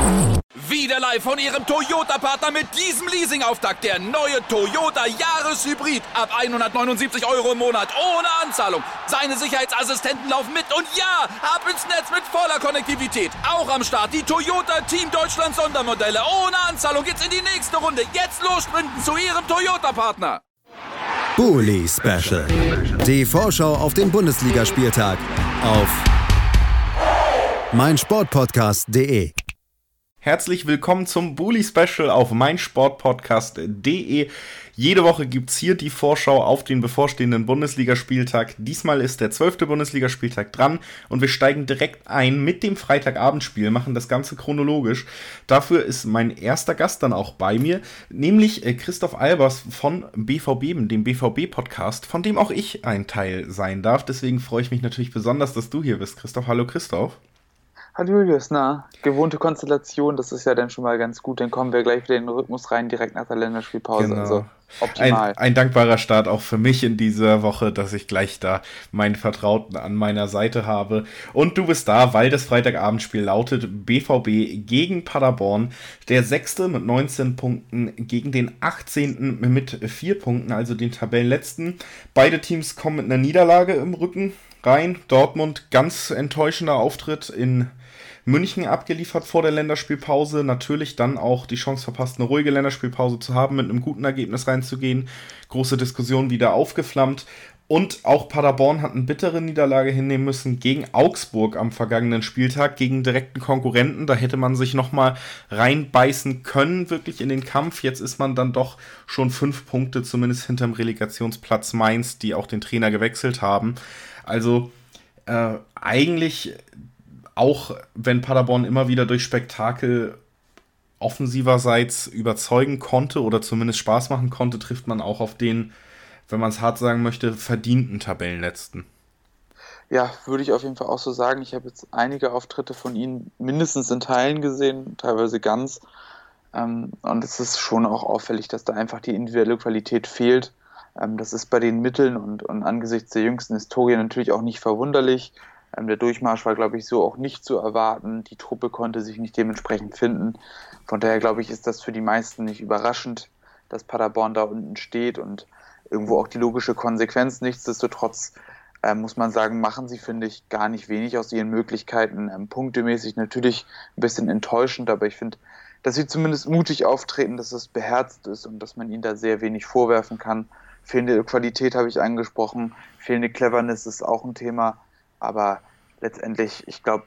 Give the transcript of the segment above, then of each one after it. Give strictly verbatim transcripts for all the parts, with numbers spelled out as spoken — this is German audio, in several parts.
Wieder live von Ihrem Toyota-Partner mit diesem Leasing-Auftakt. Der neue Toyota Jahreshybrid. Ab hundertneunundsiebzig Euro im Monat. Ohne Anzahlung. Seine Sicherheitsassistenten laufen mit. Und ja, ab ins Netz mit voller Konnektivität. Auch am Start die Toyota Team Deutschland Sondermodelle. Ohne Anzahlung geht's in die nächste Runde. Jetzt los sprinten zu Ihrem Toyota-Partner. Bully Special. Die Vorschau auf den Bundesligaspieltag auf meinsportpodcast punkt de. Herzlich willkommen zum Bully Special auf meinsportpodcast punkt de. Jede Woche gibt's hier die Vorschau auf den bevorstehenden Bundesligaspieltag. Diesmal ist der zwölfte Bundesligaspieltag dran und wir steigen direkt ein mit dem Freitagabendspiel, machen das Ganze chronologisch. Dafür ist mein erster Gast dann auch bei mir, nämlich Christoph Albers von B V B, dem B V B-Podcast, von dem auch ich ein Teil sein darf. Deswegen freue ich mich natürlich besonders, dass du hier bist, Christoph. Hallo Christoph. Hallo Julius, na, gewohnte Konstellation, das ist ja dann schon mal ganz gut, dann kommen wir gleich wieder in den Rhythmus rein, direkt nach der Länderspielpause, genau. Also optimal. Ein, ein dankbarer Start auch für mich in dieser Woche, dass ich gleich da meinen Vertrauten an meiner Seite habe. Und du bist da, weil das Freitagabendspiel lautet B V B gegen Paderborn, der sechste mit neunzehn Punkten gegen den achtzehnten mit vier Punkten, also den Tabellenletzten. Beide Teams kommen mit einer Niederlage im Rücken rein. Dortmund, ganz enttäuschender Auftritt in München abgeliefert vor der Länderspielpause. Natürlich dann auch die Chance verpasst, eine ruhige Länderspielpause zu haben, mit einem guten Ergebnis reinzugehen. Große Diskussion wieder aufgeflammt. Und auch Paderborn hat eine bittere Niederlage hinnehmen müssen gegen Augsburg am vergangenen Spieltag, gegen direkten Konkurrenten. Da hätte man sich nochmal reinbeißen können, wirklich in den Kampf. Jetzt ist man dann doch schon fünf Punkte, zumindest hinterm Relegationsplatz Mainz, die auch den Trainer gewechselt haben. Also äh, eigentlich... Auch wenn Paderborn immer wieder durch Spektakel offensiverseits überzeugen konnte oder zumindest Spaß machen konnte, trifft man auch auf den, wenn man es hart sagen möchte, verdienten Tabellenletzten. Ja, würde ich auf jeden Fall auch so sagen. Ich habe jetzt einige Auftritte von ihnen mindestens in Teilen gesehen, teilweise ganz. Und es ist schon auch auffällig, dass da einfach die individuelle Qualität fehlt. Das ist bei den Mitteln und, und angesichts der jüngsten Historie natürlich auch nicht verwunderlich. Der Durchmarsch war, glaube ich, so auch nicht zu erwarten. Die Truppe konnte sich nicht dementsprechend finden. Von daher, glaube ich, ist das für die meisten nicht überraschend, dass Paderborn da unten steht und irgendwo auch die logische Konsequenz. Nichtsdestotrotz äh, muss man sagen, machen sie, finde ich, gar nicht wenig aus ihren Möglichkeiten. Ähm, punktemäßig natürlich ein bisschen enttäuschend, aber ich finde, dass sie zumindest mutig auftreten, dass es beherzt ist und dass man ihnen da sehr wenig vorwerfen kann. Fehlende Qualität habe ich angesprochen, fehlende Cleverness ist auch ein Thema. Aber letztendlich, ich glaube,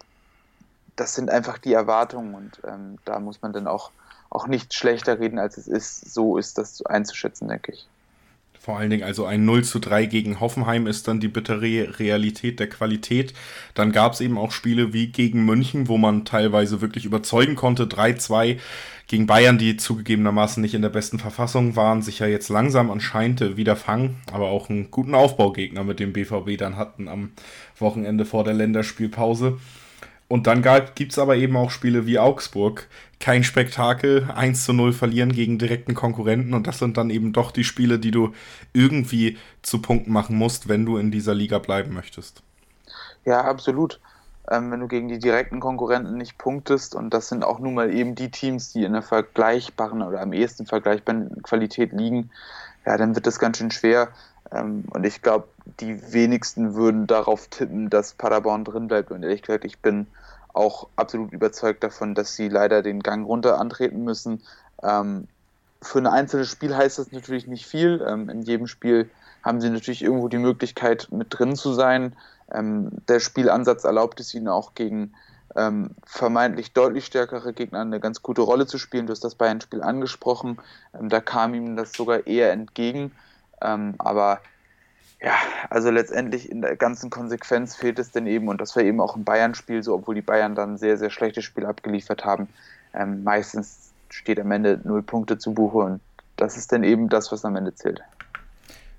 das sind einfach die Erwartungen und ähm, da muss man dann auch, auch nicht schlechter reden, als es ist. So ist das einzuschätzen, denke ich. Vor allen Dingen also ein null zu drei gegen Hoffenheim ist dann die bittere Realität der Qualität. Dann gab es eben auch Spiele wie gegen München, wo man teilweise wirklich überzeugen konnte. drei zwei gegen Bayern, die zugegebenermaßen nicht in der besten Verfassung waren, sich ja jetzt langsam anscheinend wieder fangen, aber auch einen guten Aufbaugegner mit dem B V B dann hatten am Wochenende vor der Länderspielpause. Und dann gibt es aber eben auch Spiele wie Augsburg. Kein Spektakel, eins zu null verlieren gegen direkten Konkurrenten. Und das sind dann eben doch die Spiele, die du irgendwie zu Punkten machen musst, wenn du in dieser Liga bleiben möchtest. Ja, absolut. Ähm, wenn du gegen die direkten Konkurrenten nicht punktest, und das sind auch nun mal eben die Teams, die in einer vergleichbaren oder am ehesten vergleichbaren Qualität liegen, ja, dann wird das ganz schön schwer. Ähm, und ich glaube, die wenigsten würden darauf tippen, dass Paderborn drin bleibt. Und ehrlich gesagt, ich bin auch absolut überzeugt davon, dass sie leider den Gang runter antreten müssen. Ähm, für ein einzelnes Spiel heißt das natürlich nicht viel. Ähm, in jedem Spiel haben sie natürlich irgendwo die Möglichkeit, mit drin zu sein. Ähm, der Spielansatz erlaubt es ihnen auch gegen ähm, vermeintlich deutlich stärkere Gegner eine ganz gute Rolle zu spielen. Du hast das Bayern-Spiel angesprochen. Ähm, da kam ihm das sogar eher entgegen. Ähm, aber ja, also letztendlich in der ganzen Konsequenz fehlt es denn eben, und das war eben auch im Bayern-Spiel so, obwohl die Bayern dann ein sehr, sehr schlechtes Spiel abgeliefert haben. Ähm, meistens steht am Ende null Punkte zu Buche und das ist dann eben das, was am Ende zählt.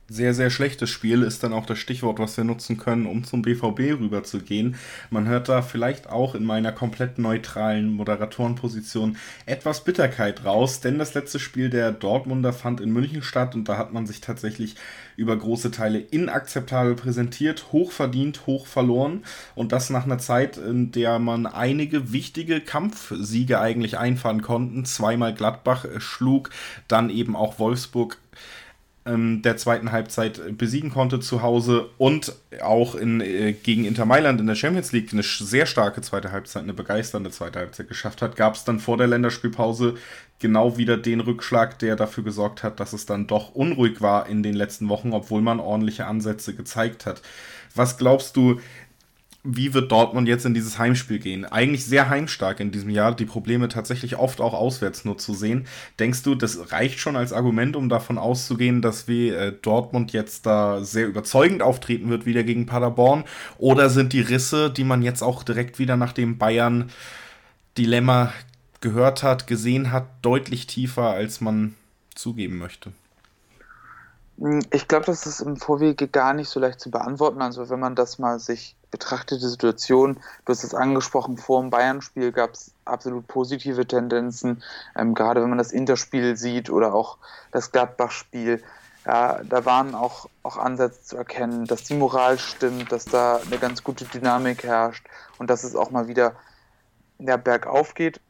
Sehr, sehr schlechtes Spiel ist dann auch das Stichwort, was wir nutzen können, um zum B V B rüber zu gehen. Man hört da vielleicht auch in meiner komplett neutralen Moderatorenposition etwas Bitterkeit raus, denn das letzte Spiel der Dortmunder fand in München statt und da hat man sich tatsächlich über große Teile inakzeptabel präsentiert, hoch verdient, hoch verloren und das nach einer Zeit, in der man einige wichtige Kampfsiege eigentlich einfahren konnte. Zweimal Gladbach schlug, dann eben auch Wolfsburg der zweiten Halbzeit besiegen konnte zu Hause und auch in, äh, gegen Inter Mailand in der Champions League eine sehr starke zweite Halbzeit, eine begeisternde zweite Halbzeit geschafft hat, gab es dann vor der Länderspielpause genau wieder den Rückschlag, der dafür gesorgt hat, dass es dann doch unruhig war in den letzten Wochen, obwohl man ordentliche Ansätze gezeigt hat. Was glaubst du, wie wird Dortmund jetzt in dieses Heimspiel gehen? Eigentlich sehr heimstark in diesem Jahr, die Probleme tatsächlich oft auch auswärts nur zu sehen. Denkst du, das reicht schon als Argument, um davon auszugehen, dass wir äh, Dortmund jetzt da sehr überzeugend auftreten wird, wieder gegen Paderborn? Oder sind die Risse, die man jetzt auch direkt wieder nach dem Bayern-Dilemma gehört hat, gesehen hat, deutlich tiefer, als man zugeben möchte? Ich glaube, das ist im Vorwege gar nicht so leicht zu beantworten. Also wenn man das mal sich betrachtet, die Situation, du hast es angesprochen, vor dem Bayern-Spiel gab es absolut positive Tendenzen, ähm, gerade wenn man das Interspiel sieht oder auch das Gladbach-Spiel. Ja, da waren auch, auch Ansätze zu erkennen, dass die Moral stimmt, dass da eine ganz gute Dynamik herrscht und dass es auch mal wieder ja, bergauf geht.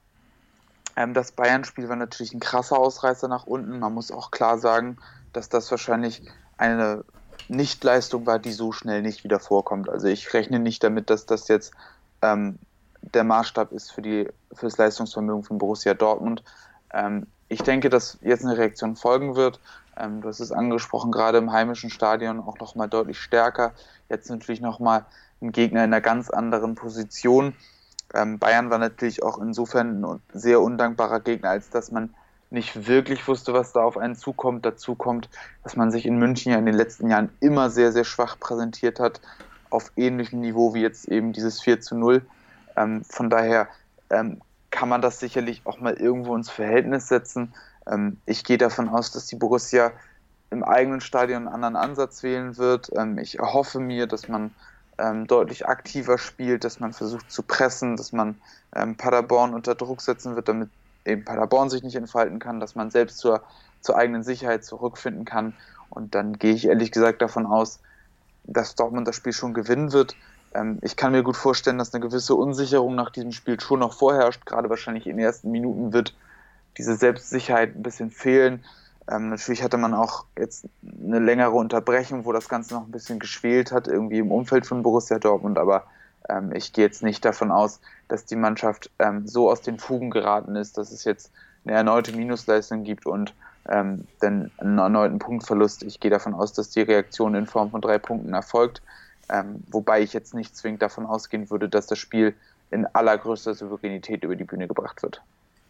Ähm, das Bayern-Spiel war natürlich ein krasser Ausreißer nach unten. Man muss auch klar sagen, dass das wahrscheinlich eine Nichtleistung war, die so schnell nicht wieder vorkommt. Also ich rechne nicht damit, dass das jetzt ähm, der Maßstab ist für, die, für das Leistungsvermögen von Borussia Dortmund. Ähm, ich denke, dass jetzt eine Reaktion folgen wird. Ähm, du hast es angesprochen, gerade im heimischen Stadion auch nochmal deutlich stärker. Jetzt natürlich nochmal ein Gegner in einer ganz anderen Position. Ähm, Bayern war natürlich auch insofern ein sehr undankbarer Gegner, als dass man nicht wirklich wusste, was da auf einen zukommt. Dazu kommt, dass man sich in München ja in den letzten Jahren immer sehr, sehr schwach präsentiert hat, auf ähnlichem Niveau wie jetzt eben dieses vier zu null. Ähm, von daher ähm, kann man das sicherlich auch mal irgendwo ins Verhältnis setzen. Ähm, ich gehe davon aus, dass die Borussia im eigenen Stadion einen anderen Ansatz wählen wird. Ähm, ich erhoffe mir, dass man ähm, deutlich aktiver spielt, dass man versucht zu pressen, dass man ähm, Paderborn unter Druck setzen wird, damit eben Paderborn sich nicht entfalten kann, dass man selbst zur, zur eigenen Sicherheit zurückfinden kann. Und dann gehe ich ehrlich gesagt davon aus, dass Dortmund das Spiel schon gewinnen wird. Ähm, ich kann mir gut vorstellen, dass eine gewisse Unsicherung nach diesem Spiel schon noch vorherrscht. Gerade wahrscheinlich in den ersten Minuten wird diese Selbstsicherheit ein bisschen fehlen. Ähm, natürlich hatte man auch jetzt eine längere Unterbrechung, wo das Ganze noch ein bisschen geschwelt hat, irgendwie im Umfeld von Borussia Dortmund, aber ähm, ich gehe jetzt nicht davon aus, dass die Mannschaft ähm, so aus den Fugen geraten ist, dass es jetzt eine erneute Minusleistung gibt und ähm, dann einen erneuten Punktverlust. Ich gehe davon aus, dass die Reaktion in Form von drei Punkten erfolgt, ähm, wobei ich jetzt nicht zwingend davon ausgehen würde, dass das Spiel in allergrößter Souveränität über die Bühne gebracht wird.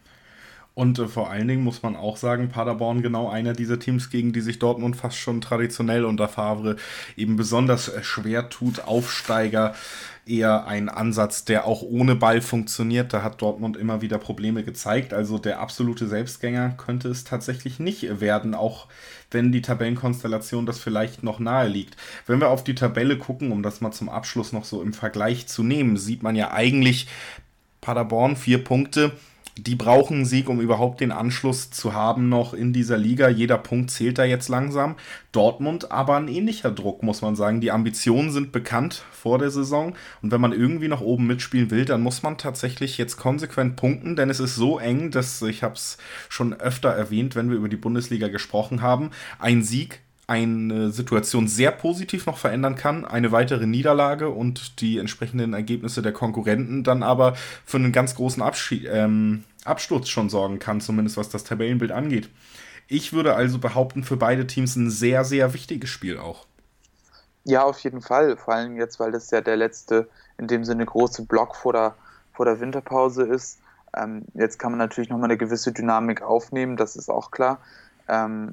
Und äh, vor allen Dingen muss man auch sagen, Paderborn genau einer dieser Teams, gegen die sich Dortmund fast schon traditionell unter Favre eben besonders äh, schwer tut. Aufsteiger, eher ein Ansatz, der auch ohne Ball funktioniert. Da hat Dortmund immer wieder Probleme gezeigt. Also der absolute Selbstgänger könnte es tatsächlich nicht werden, auch wenn die Tabellenkonstellation das vielleicht noch nahe liegt. Wenn wir auf die Tabelle gucken, um das mal zum Abschluss noch so im Vergleich zu nehmen, sieht man ja eigentlich Paderborn vier Punkte. Die brauchen einen Sieg, um überhaupt den Anschluss zu haben noch in dieser Liga. Jeder Punkt zählt da jetzt langsam. Dortmund aber ein ähnlicher Druck, muss man sagen. Die Ambitionen sind bekannt vor der Saison. Und wenn man irgendwie nach oben mitspielen will, dann muss man tatsächlich jetzt konsequent punkten. Denn es ist so eng, dass, ich habe es schon öfter erwähnt, wenn wir über die Bundesliga gesprochen haben, ein Sieg eine Situation sehr positiv noch verändern kann, eine weitere Niederlage und die entsprechenden Ergebnisse der Konkurrenten dann aber für einen ganz großen Abschied, ähm, Absturz schon sorgen kann, zumindest was das Tabellenbild angeht. Ich würde also behaupten, für beide Teams ein sehr, sehr wichtiges Spiel auch. Ja, auf jeden Fall, vor allem jetzt, weil das ja der letzte, in dem Sinne große Block vor der, vor der Winterpause ist. Ähm, jetzt kann man natürlich nochmal eine gewisse Dynamik aufnehmen, das ist auch klar. Ähm,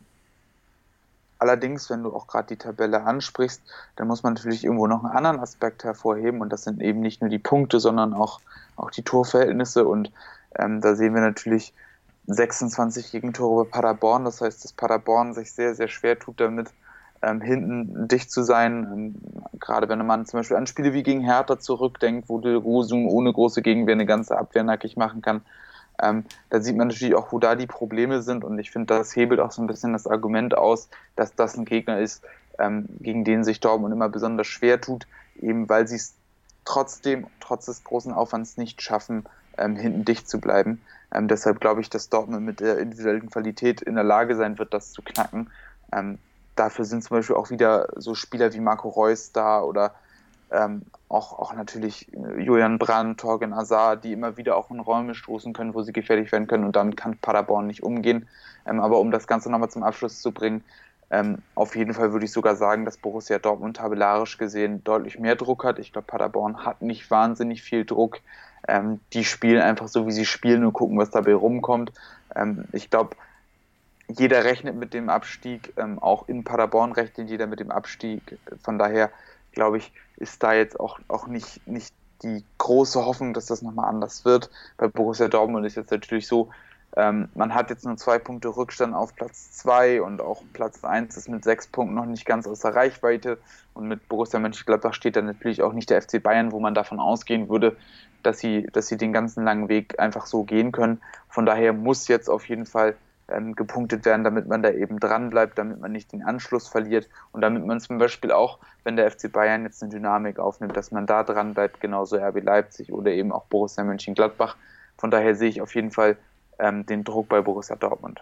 Allerdings, wenn du auch gerade die Tabelle ansprichst, dann muss man natürlich irgendwo noch einen anderen Aspekt hervorheben und das sind eben nicht nur die Punkte, sondern auch, auch die Torverhältnisse und ähm, da sehen wir natürlich sechsundzwanzig Gegentore bei Paderborn, das heißt, dass Paderborn sich sehr, sehr schwer tut damit, ähm, hinten dicht zu sein. Ähm, gerade wenn man zum Beispiel an Spiele wie gegen Hertha zurückdenkt, wo Del Rosum ohne große Gegenwehr eine ganze Abwehr nackig machen kann. Ähm, da sieht man natürlich auch, wo da die Probleme sind, und ich finde, das hebelt auch so ein bisschen das Argument aus, dass das ein Gegner ist, ähm, gegen den sich Dortmund immer besonders schwer tut, eben weil sie es trotzdem, trotz des großen Aufwands nicht schaffen, ähm, hinten dicht zu bleiben. Ähm, deshalb glaube ich, dass Dortmund mit der individuellen Qualität in der Lage sein wird, das zu knacken. Ähm, dafür sind zum Beispiel auch wieder so Spieler wie Marco Reus da oder Ähm, auch, auch natürlich Julian Brandt, Thorgan Hazard, die immer wieder auch in Räume stoßen können, wo sie gefährlich werden können, und dann kann Paderborn nicht umgehen. Ähm, aber um das Ganze nochmal zum Abschluss zu bringen, ähm, auf jeden Fall würde ich sogar sagen, dass Borussia Dortmund tabellarisch gesehen deutlich mehr Druck hat. Ich glaube, Paderborn hat nicht wahnsinnig viel Druck. Ähm, die spielen einfach so, wie sie spielen, und gucken, was dabei rumkommt. Ähm, ich glaube, jeder rechnet mit dem Abstieg, ähm, auch in Paderborn rechnet jeder mit dem Abstieg. Von daher glaube ich, ist da jetzt auch, auch nicht, nicht die große Hoffnung, dass das nochmal anders wird. Bei Borussia Dortmund ist jetzt natürlich so, ähm, man hat jetzt nur zwei Punkte Rückstand auf Platz zwei, und auch Platz eins ist mit sechs Punkten noch nicht ganz außer Reichweite, und mit Borussia Mönchengladbach steht dann natürlich auch nicht der F C Bayern, wo man davon ausgehen würde, dass sie, dass sie den ganzen langen Weg einfach so gehen können. Von daher muss jetzt auf jeden Fall ähm, gepunktet werden, damit man da eben dran bleibt, damit man nicht den Anschluss verliert, und damit man zum Beispiel auch, wenn der F C Bayern jetzt eine Dynamik aufnimmt, dass man da dran bleibt, genauso R B Leipzig oder eben auch Borussia Mönchengladbach. Von daher sehe ich auf jeden Fall ähm, den Druck bei Borussia Dortmund.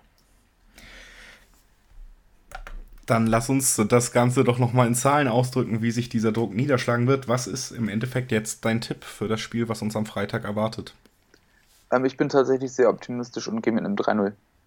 Dann lass uns das Ganze doch nochmal in Zahlen ausdrücken, wie sich dieser Druck niederschlagen wird. Was ist im Endeffekt jetzt dein Tipp für das Spiel, was uns am Freitag erwartet? Ähm, ich bin tatsächlich sehr optimistisch und gehe mit einem drei null.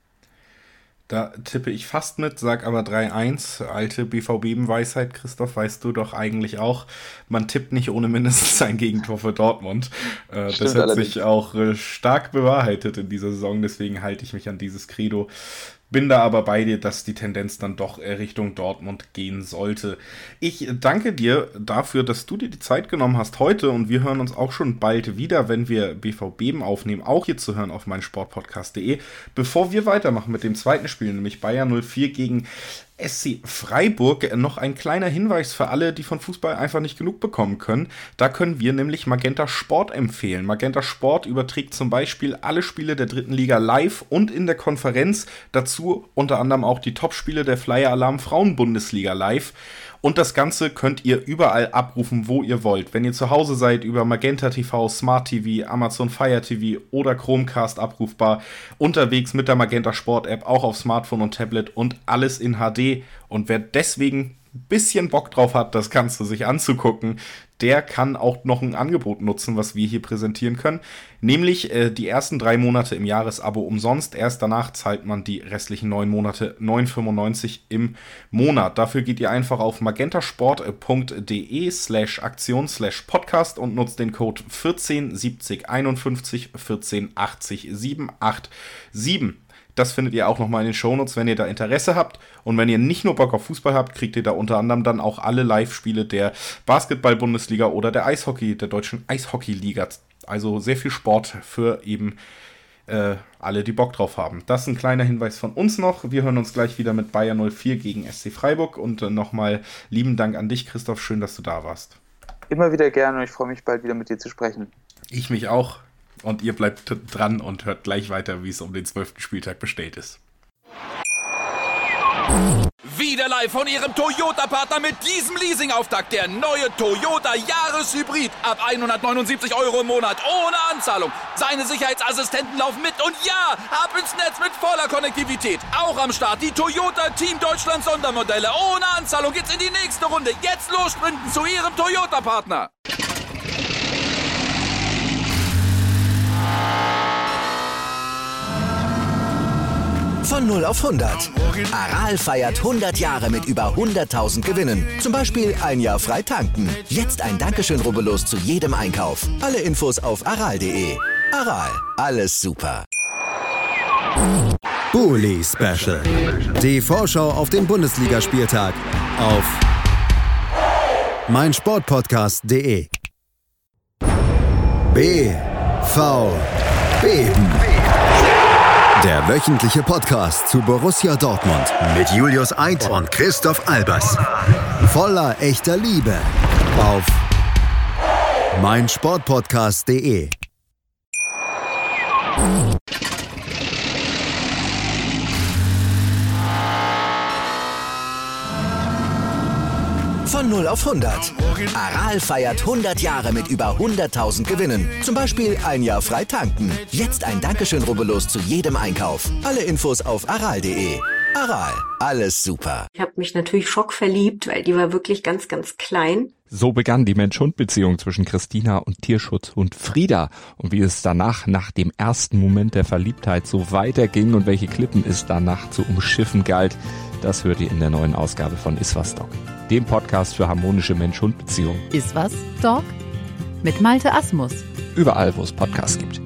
Da tippe ich fast mit, sag aber drei eins. Alte B V B-Weisheit, Christoph, weißt du doch eigentlich auch. Man tippt nicht ohne mindestens ein Gegentor für Dortmund. Äh, das hat allerdings sich auch äh, stark bewahrheitet in dieser Saison, deswegen halte ich mich an dieses Credo. Bin da aber bei dir, dass die Tendenz dann doch Richtung Dortmund gehen sollte. Ich danke dir dafür, dass du dir die Zeit genommen hast heute, und wir hören uns auch schon bald wieder, wenn wir B V B aufnehmen, auch hier zu hören auf meinsportpodcast punkt de. Bevor wir weitermachen mit dem zweiten Spiel, nämlich Bayern null vier gegen S C Freiburg, noch ein kleiner Hinweis für alle, die von Fußball einfach nicht genug bekommen können. Da können wir nämlich Magenta Sport empfehlen. Magenta Sport überträgt zum Beispiel alle Spiele der dritten Liga live und in der Konferenz. Dazu unter anderem auch die Topspiele der Flyer Alarm Frauen-Bundesliga live. Und das Ganze könnt ihr überall abrufen, wo ihr wollt. Wenn ihr zu Hause seid, über Magenta T V, Smart T V, Amazon Fire T V oder Chromecast abrufbar. Unterwegs mit der Magenta Sport App, auch auf Smartphone und Tablet, und alles in H D. Und wer deswegen ein bisschen Bock drauf hat, das Ganze sich anzugucken, der kann auch noch ein Angebot nutzen, was wir hier präsentieren können. Nämlich äh, die ersten drei Monate im Jahresabo umsonst. Erst danach zahlt man die restlichen neun Monate neun fünfundneunzig im Monat. Dafür geht ihr einfach auf magentasport punkt de slash aktion slash podcast und nutzt den Code vierzehn siebzig einundfünfzig vierzehn achtzig siebenhundertsiebenundachtzig. Das findet ihr auch nochmal in den Shownotes, wenn ihr da Interesse habt. Und wenn ihr nicht nur Bock auf Fußball habt, kriegt ihr da unter anderem dann auch alle Live-Spiele der Basketball-Bundesliga oder der Eishockey, der deutschen Eishockey-Liga. Also sehr viel Sport für eben äh, alle, die Bock drauf haben. Das ist ein kleiner Hinweis von uns noch. Wir hören uns gleich wieder mit Bayern null vier gegen S C Freiburg. Und äh, nochmal lieben Dank an dich, Christoph. Schön, dass du da warst. Immer wieder gerne, und ich freue mich, bald wieder mit dir zu sprechen. Ich mich auch. Und ihr bleibt dran und hört gleich weiter, wie es um den zwölften Spieltag bestellt ist. Wieder live von Ihrem Toyota-Partner mit diesem Leasing-Auftakt. Der neue Toyota Jahreshybrid. Ab hundertneunundsiebzig Euro im Monat. Ohne Anzahlung. Seine Sicherheitsassistenten laufen mit. Und ja, ab ins Netz mit voller Konnektivität. Auch am Start die Toyota Team Deutschland Sondermodelle. Ohne Anzahlung geht's in die nächste Runde. Jetzt los sprinten zu Ihrem Toyota-Partner. Von null auf hundert. Aral feiert hundert Jahre mit über hunderttausend Gewinnen. Zum Beispiel ein Jahr frei tanken. Jetzt ein Dankeschön, rubbellos zu jedem Einkauf. Alle Infos auf aral punkt de. Aral, alles super. Bully Special. Die Vorschau auf den Bundesligaspieltag auf meinsportpodcast punkt de. B V B. Der wöchentliche Podcast zu Borussia Dortmund mit Julius Eid und Christoph Albers. Voller echter Liebe auf meinsportpodcast punkt de. Von null auf hundert. Aral feiert hundert Jahre mit über hunderttausend Gewinnen. Zum Beispiel ein Jahr frei tanken. Jetzt ein Dankeschön, rubbellos zu jedem Einkauf. Alle Infos auf aral punkt de. Aral, alles super. Ich habe mich natürlich schockverliebt, weil die war wirklich ganz, ganz klein. So begann die Mensch-Hund-Beziehung zwischen Christina und Tierschutzhund Frieda. Und wie es danach, nach dem ersten Moment der Verliebtheit, so weiterging und welche Klippen es danach zu umschiffen galt, das hört ihr in der neuen Ausgabe von Iswas Dog, dem Podcast für harmonische Mensch-Hund-Beziehungen. Iswas Dog? Mit Malte Asmus. Überall, wo es Podcasts gibt.